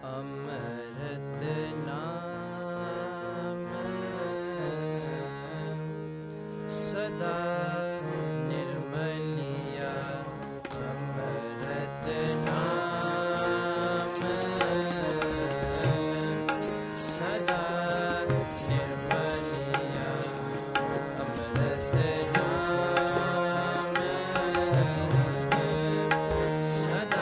अमृत नाम सदा निर्मलिया अमृत नाम सदा निर्मलिया अमृत नाम सदा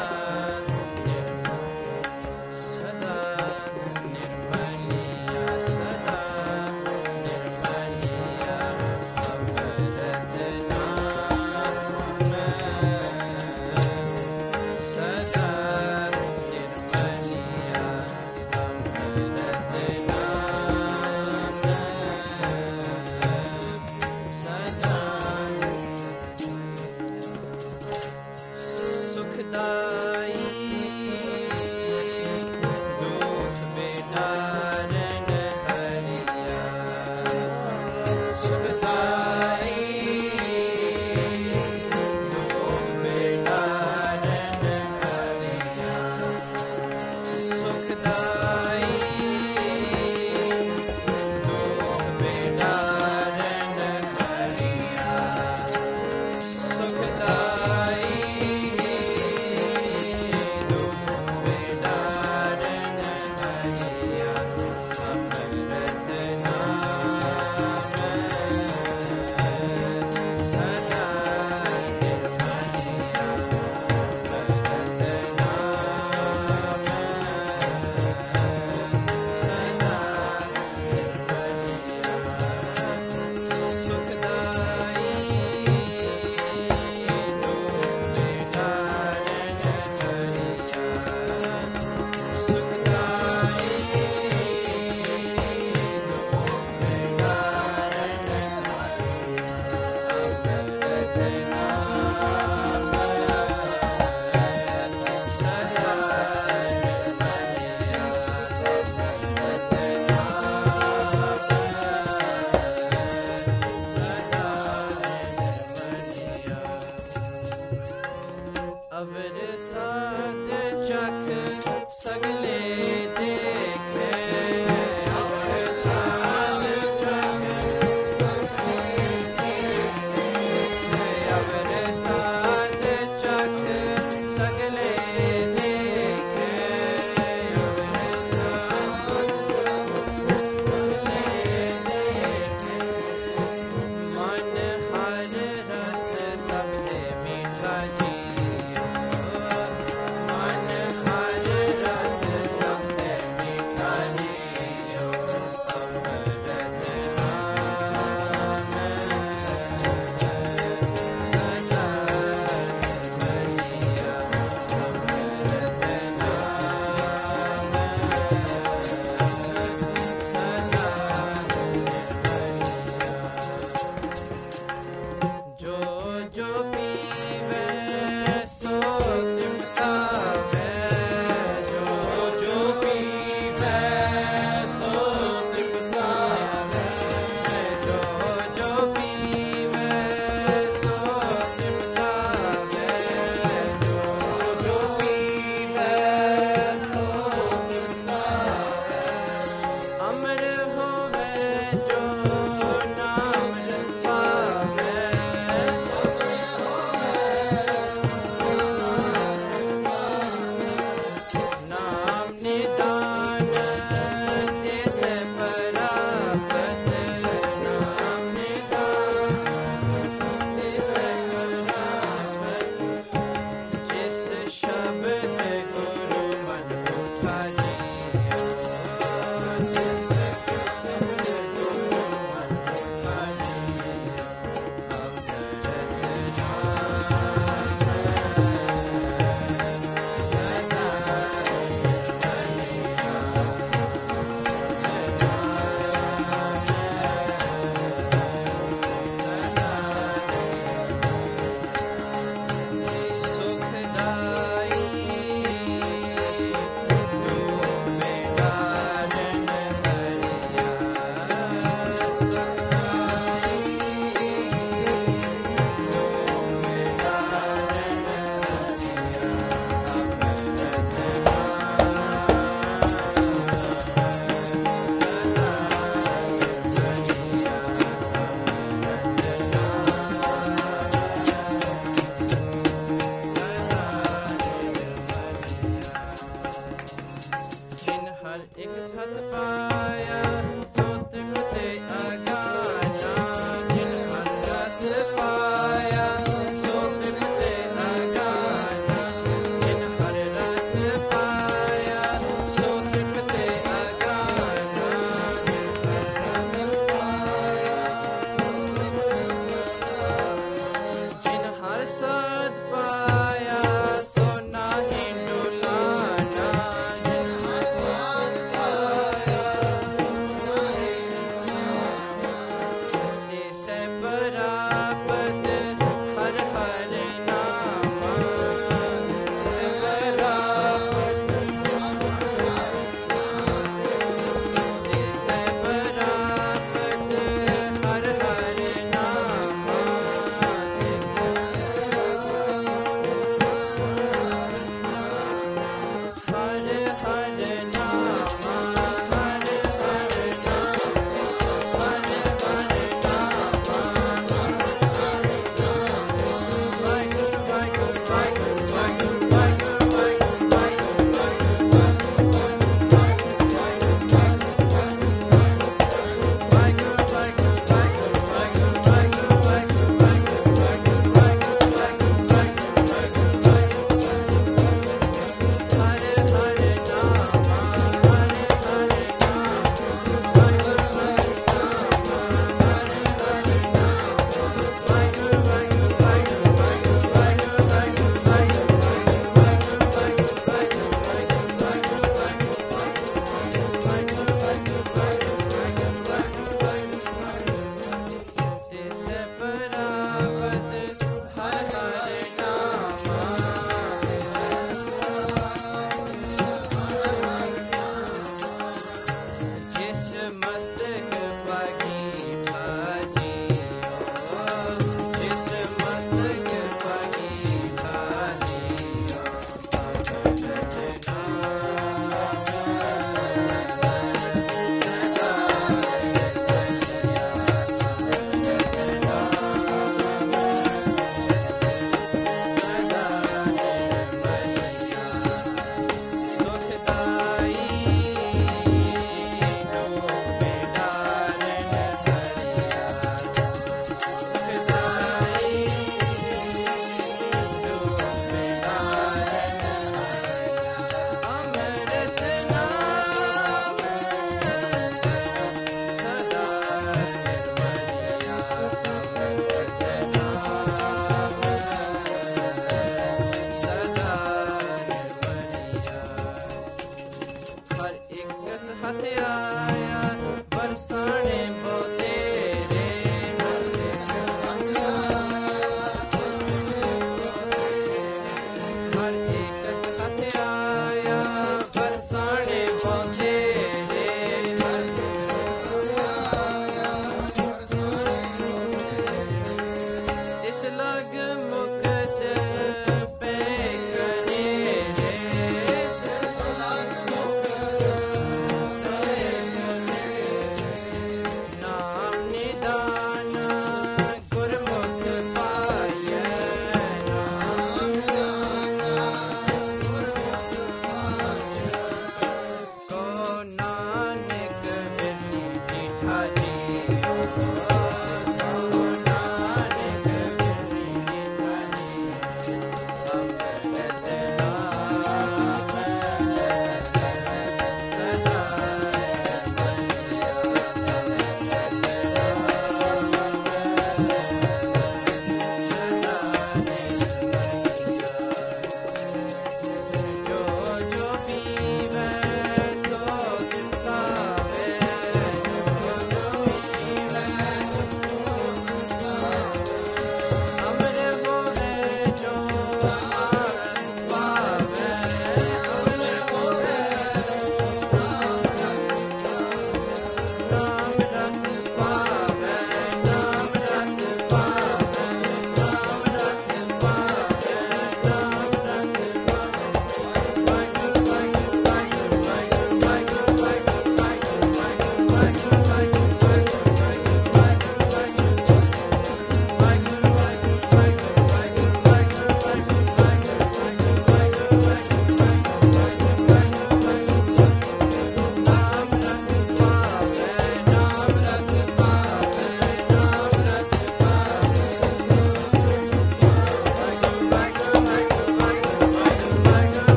सदा निर्मलिया सदा निर्मलिया अमृत नाम सदा निर्मलिया अमृत नाम सदा सुखदाई दुख बिटारन हरिया सुखदाई दुख बिटारन हरिया सुखदाई दुख बिटारन हरिया सुखदाई दुख बिटारन हरिया अमृत नाम सदा निर्मलिया अमृत नाम सदा निर्मलिया सुखदाई दुख बिटारन अवर साध चख सगले देखे अवर साध चख अवर साध चख सगले देखे अवर साध सगले देखे मन हर रस सबसे मीठा जी मन हर रस सबसे मीठा जियो अमृत नाम सदा निर्मलिया अमृत नाम सदा निर्मलिया जो जो पीवे सो सिमटा है जो जो पीवे सो सिमटा है जो जो पीवे सो सिमटा है जो जो पीवे सो सिमटा है अमर होवे जो नाम जसता है नाम निदान तिस परापत नाम निदान तिस परापत जिस शब्द गुरु मन उठा जियो जिस शब्द गुरु मन उठा जियो अमृत नाम सदा निर्मलिया खत पाया सो तृप्ति अगाना जिन हर रस पाया सो तृप्ति अगाना जिन हर रस पाया सो तृप्ति अगाना जिन हर सद पाया सो नाहि डुलाना जिन हर सद पाया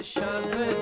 शब्द